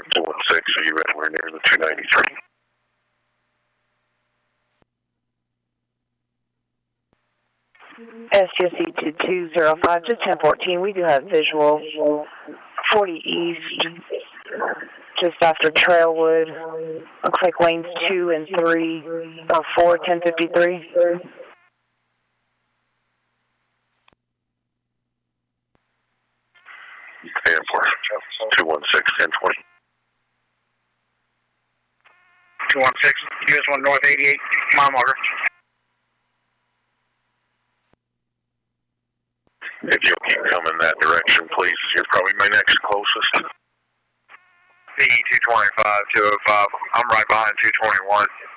216, are you anywhere near the 293? SGC 2205 to 1014. We do have visual 40 East, just after Trailwood. Looks like lanes 2 and 3 or 4, 1053. 216, 1020. 216, US 1 North 88, mile marker. If you'll keep coming that direction, please, you're probably my next closest. B 225, 205. I'm right behind 221.